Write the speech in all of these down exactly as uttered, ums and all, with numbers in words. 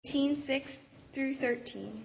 eighteen, six through thirteen.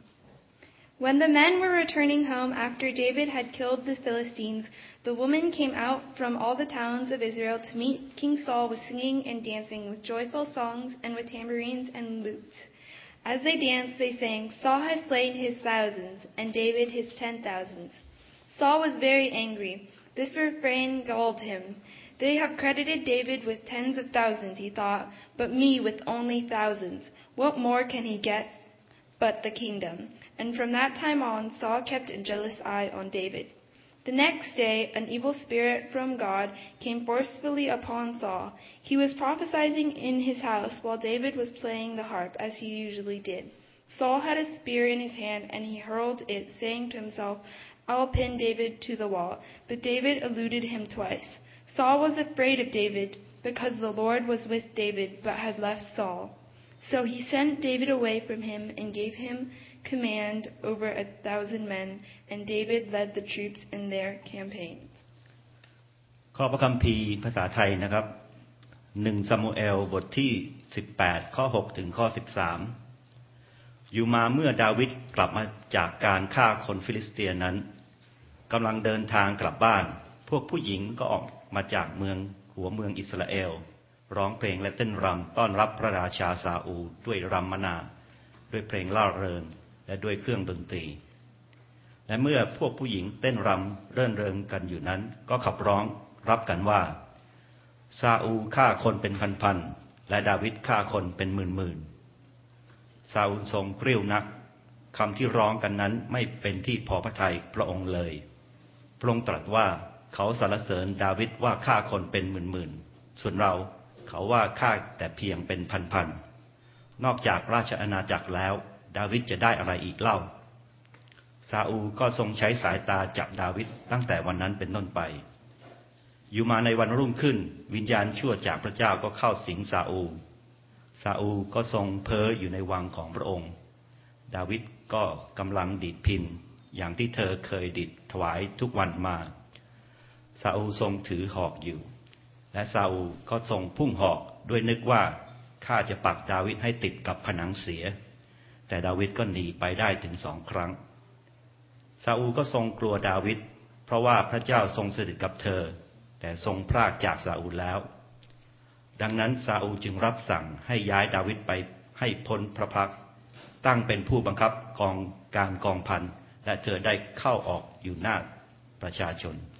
When the men were returning home after David had killed the Philistines, the women came out from all the towns of Israel to meet King Saul with singing and dancing, with joyful songs and with tambourines and lutes. As they danced, they sang, "Saul has slain his thousands, and David his ten thousands." Saul was very angry. This refrain galled him. "They have credited David with tens of thousands," he thought, "but me with only thousands. What more can he get but the kingdom?" And from that time on, Saul kept a jealous eye on David. The next day, an evil spirit from God came forcefully upon Saul. He was prophesying in his house while David was playing the harp, as he usually did. Saul had a spear in his hand, and he hurled it, saying to himself, "I'll pin David to the wall." But David eluded him twice. Saul was afraid of David, because the Lord was with David, but had left Saul. So he sent David away from him and gave him command over a thousand men, and David led the troops in their campaigns. ข้อพระคัมภีร์ภาษาไทยนะครับหนึ่งซามูเอลบทที่สิบแปดข้อหกถึงข้อสิบสามอยู่มาเมื่อดาวิดกลับมาจากการฆ่าคนฟิลิสเตียนนั้นกำลังเดินทางกลับบ้านพวกผู้หญิงก็ออกมาจากเมืองหัวเมืองอิสราเอลร้องเพลงและเต้นรำต้อนรับพระราชาซาอูลด้วยรำมนาด้วยเพลงล่าเริงและด้วยเครื่องดนตรีและเมื่อพวกผู้หญิงเต้นรำเรื่นเริงกันอยู่นั้นก็ขับร้องรับกันว่าซาอูลฆ่าคนเป็นพันๆและดาวิดฆ่าคนเป็นหมื่นๆซาอูลทรงกริ้วนักคำที่ร้องกันนั้นไม่เป็นที่พอพระทัยพระองค์เลยพระองค์ตรัสว่าเขาสรรเสริญดาวิดว่าฆ่าคนเป็นหมื่นๆส่วนเราเขาว่าฆ่าแต่เพียงเป็นพันๆนอกจากราชอาณาจักรแล้วดาวิดจะได้อะไรอีกเล่าซาอูลก็ทรงใช้สายตาจับดาวิดตั้งแต่วันนั้นเป็นต้นไปอยู่มาในวันรุ่งขึ้นวิญญาณชั่วจากพระเจ้าก็เข้าสิงซาอูลซาอูลก็ทรงเพ้ออยู่ในวังของพระองค์ดาวิดก็กำลังดีดพิณอย่างที่เธอเคยดีดถวายทุกวันมาซาอูลทรงถือหอกอยู่และซาอูลก็ทรงพุ่งหอกด้วยนึกว่าข้าจะปักดาวิดให้ติดกับผนังเสียแต่ดาวิดก็หนีไปได้ถึงสองครั้งซาอูลก็ทรงกลัวดาวิดเพราะว่าพระเจ้าทรงสถิตกับเธอแต่ทรงพรากจากซาอูลแล้วดังนั้นซาอูลจึงรับสั่งให้ย้ายดาวิดไปให้พ้นพระพักตั้งเป็นผู้บังคับกองการกองพันและเธอได้เข้าออกอยู่หน้าประชาชน